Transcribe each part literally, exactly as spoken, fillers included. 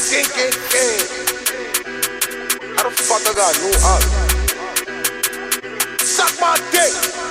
gang, gang, gang. How the fuck I got no up? Suck my dick.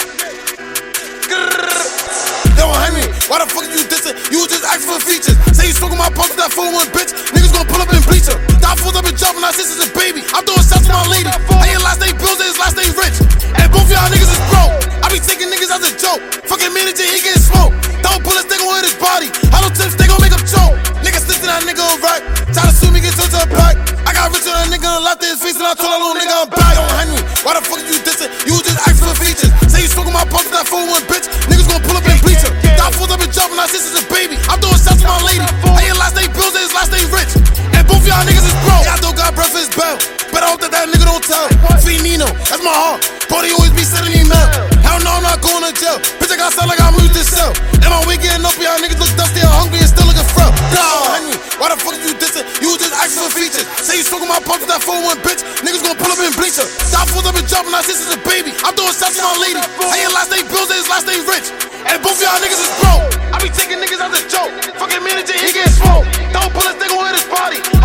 Grrr. They won't hate me. Why the fuck you dissing? You was just asking for features. Say you smoking my pump with that four one bitch. Niggas gon' pull up and bleach her. Thought fools up and jumping, our sisters a baby. I'm doing shots to my lady. I ain't last day bills, his last day rich. And both y'all niggas is broke. I be taking niggas as a joke. Fucking manager, he getting smoked. Don't pull this, they gon' hit his body. Hollow tips, they gon' make him choke. Niggas stick to that nigga on rack. Try to sue me, get turned to a pack. I got rich on that nigga and left his face, and I told that little nigga I'm back. Don't hate me. Why the fuck you dissing? You was just asking for features. Say you smoking my pump with that four one bitch. Niggas gon' pull up and bleach her. Thought fools up and jumping, our sisters a baby. I'm doing shots to my lady. I ain't last day bills, his last day rich. And both y'all niggas is broke. Yeah, I don't got breath for his bell. But I hope that that nigga don't tell. Feed Nino, that's my heart. Brody always be sending me mail. Hell no, I'm not going to jail. Bitch, I got sound like I'm used to sell. And my weight getting up, y'all niggas look dusty and hungry and still looking frail. Nah, Henry, why the fuck you dissing? You was just asking for features. Say you smoking my pump with that four one bitch. Niggas gon' pull up and bleach her. Thought fools up and jumping, our sisters a baby. I'm doing shots to my lady. I ain't last day bills, his last day rich. And both y'all niggas is broke. I be taking niggas as a joke. Fucking manager, he getting smoked. Don't pull this, they gon' hit his body.